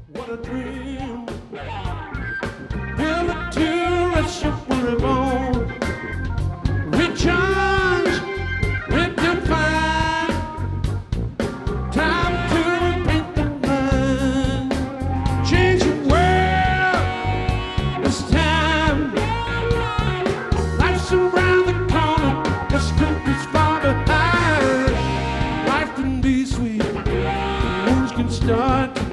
What a dream. Build a tourist ship for a bone. Recharge, redefine. Time to repaint the mind. Change the world. It's time. Life's around the corner. This country's far behind. Life can be sweet. Wounds can start.